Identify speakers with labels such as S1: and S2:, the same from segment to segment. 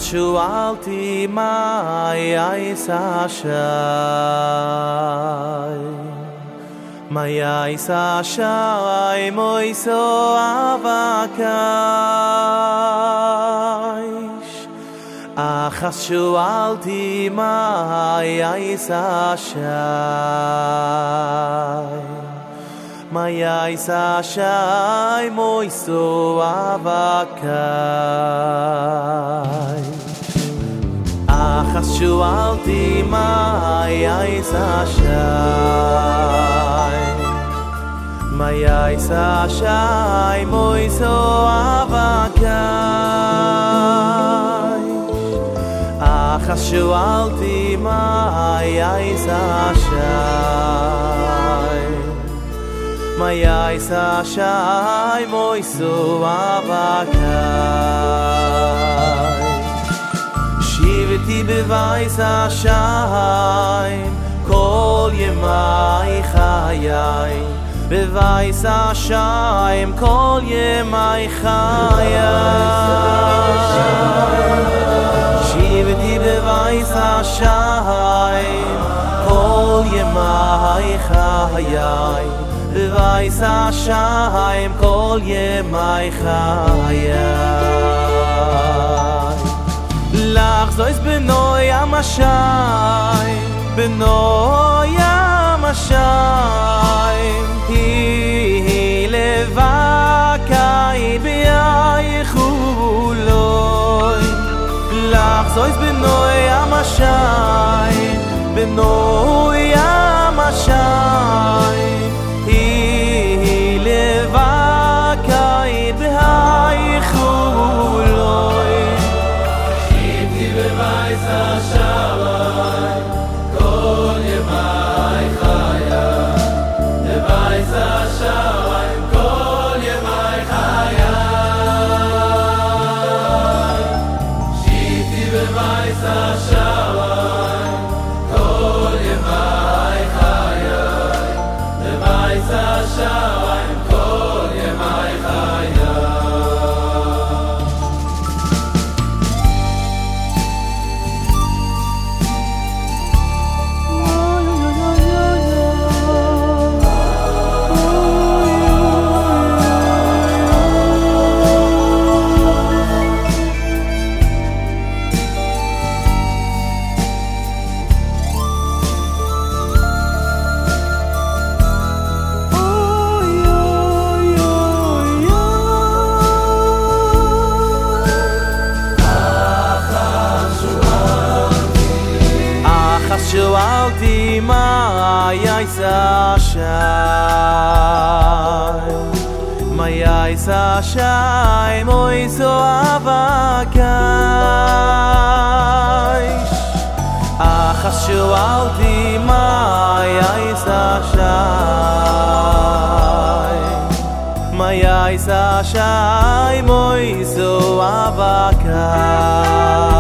S1: שאלתי מה יעשה שי מה יעשה שי מויסו אבקש אחת שאלתי מה יעשה שי מה יעשה שי מויסו אבקש אחת שאלתי מה יעשה שי מה יעשה שי מויסו אבקש אחת שאלתי מה יעשה שי מה יעשה שי מויסו אבקש שיבתי בבייס השם כל ימי חיי בבייס השם כל ימי חיי שיבתי בבייס השם כל ימי חיי בבייס השם כל ימי חיי לך זויס בנוי המשיים בנוי המשיים היא לבקי ביחולוי לך זויס בנוי המשיים בנוי המשיים היא לבקי ביחולוי בבייס השמיים כל ימי חיי בבייס השמיים כל ימי חיי שיבתי בבייס השמיים כל ימי חיי בבייס השמיים כל ימי חיי שאלתי מה יעשה שי מה יעשה שי מויסו אבקש אחת שאלתי מה יעשה שי מה יעשה שי מויסו אבקש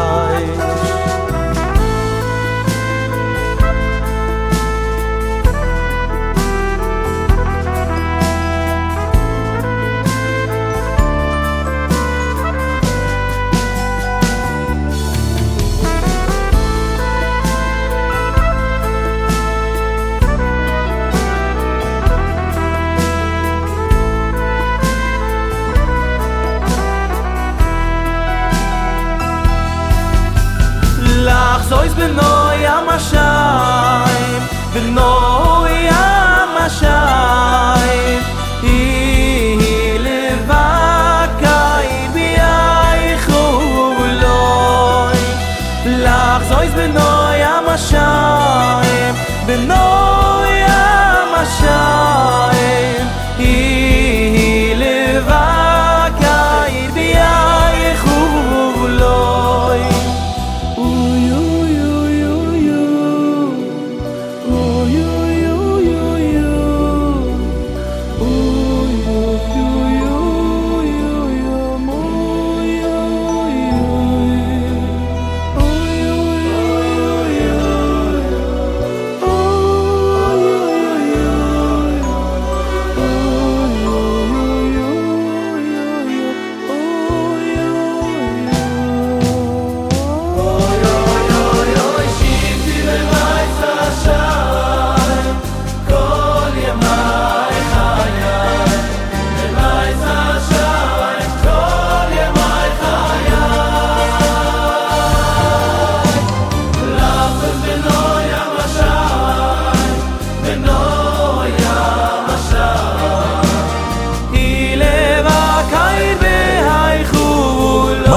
S1: לך זויס בנוי המשיים בנוי המשיים היא לבקי ביחולוי לך זויס בנוי המשיים בנוי המשיים היא לבקי ביחולוי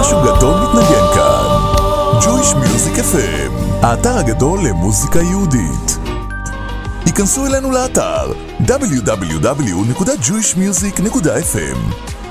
S2: משהו גדול מתנגן כאן. Jewish Music FM, האתר הגדול למוזיקה יהודית. היכנסו אלינו לאתר www.jewishmusic.fm